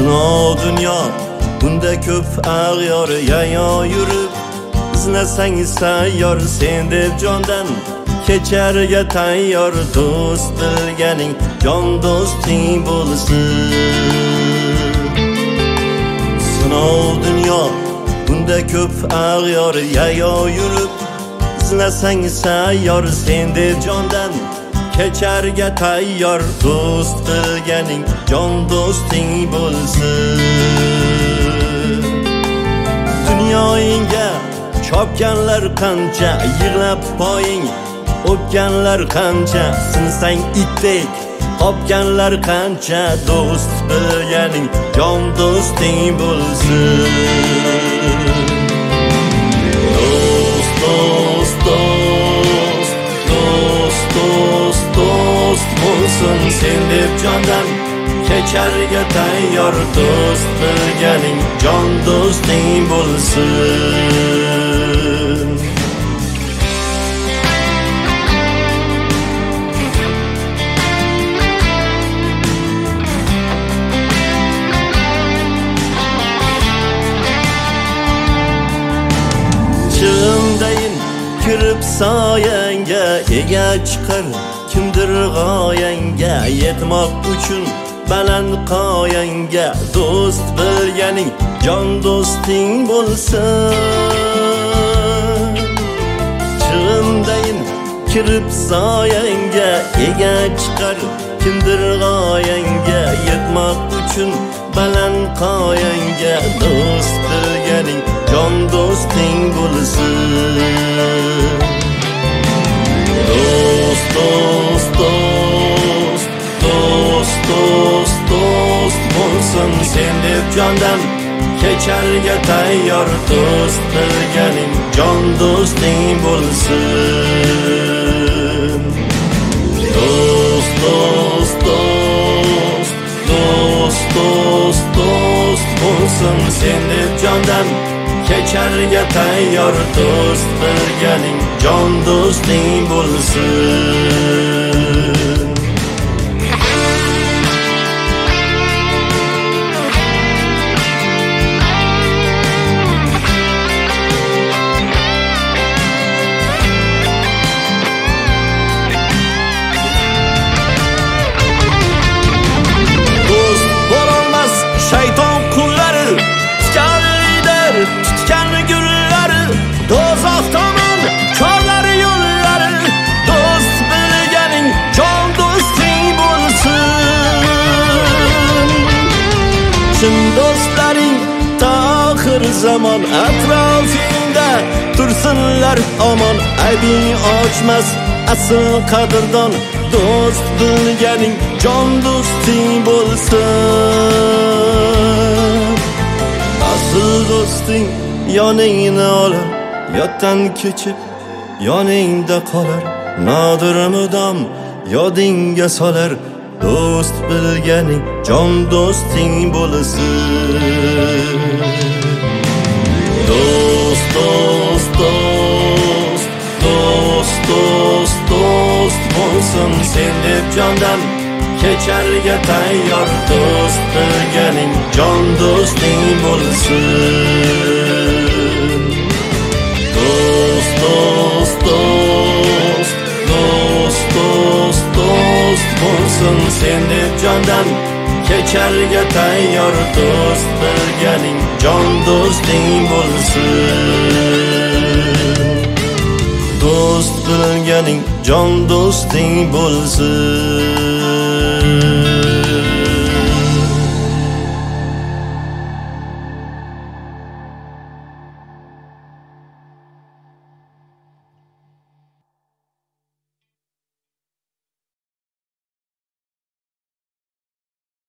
Sinov dunyo bunda ko'p ag'yor yayo yurib, izlasang sayyor sen deb jondan kecharga tayyor. Do'st bilganing jon do'sting bo'lsin. Sinov dunyo bunda ko'p ag'yor yayo yurib, izlasang sayyor sen deb jondan kecharga tayyor. Do'st bilganing jon do'sting bo'lsin. Dunyoingga chopganlar qancha, yig'lab poying o'pganlar qancha, sinsang itdek qopganlar qancha. Do'st bilganing jon do'sting bo'lsin. Do'st do'st do'st do'st do'st do'st bo'lsin sen deb jondan kecharga tayyor. Do'st bilganing jon do'sting bo'lsin. Chig'imdayin kirib soyangga, ega chiqar kimdir g'oyangga, yetmoq uchun baland qoyangga. Do'st bilganing jon do'sting bo'lsin. Chig'imdayin kirib soyangga, ega chiqar kimdir g'oyangga, yetmoq uchun baland qoyangga. Do'st bilganing jon do'sting bo'lsin. Do'st do'st do'st do'st do'st do'st bo'lsin sen deb jondan kecharga tayyor. Do'st bilganing jon do'sting bo'lsin. Do'st do'st do'st do'st do'st do'st bo'lsin sen deb jondan kecharga tayyor. Do'st bilganing jon do'sting bo'lsin. Do'st bo'lolmas shayton qullari, tikanlidir tutgan gullari, do'zax tomon korlari yo'llari. Do'st bilganing jon do'sting bo'lsin. Chin do'stlaring ta oxir zamon atrofingda tursinlar omon. Aybing ochmas asl qadrdon. Do'st bilganing jon do'sting bo'lsin. Asl do'sting yoningni olar, yotdan kechib yoningda qolar. Nodir mudom yodingga solar. Do'st bilganing jon do'sting bo'lsin. Do'st do'st do'st do'st do'st do'st bo'lsin sen deb jondan kecharga tayyor. Do'st bilganing jon do'sting bo'lsin. Do'st do'st do'st do'st do'st do'st bo'lsin sen deb jondan kecharga tayyor. Do'st bilganing jon do'sting bo'lsin. Do'st bilganing jon do'sting bo'lsin.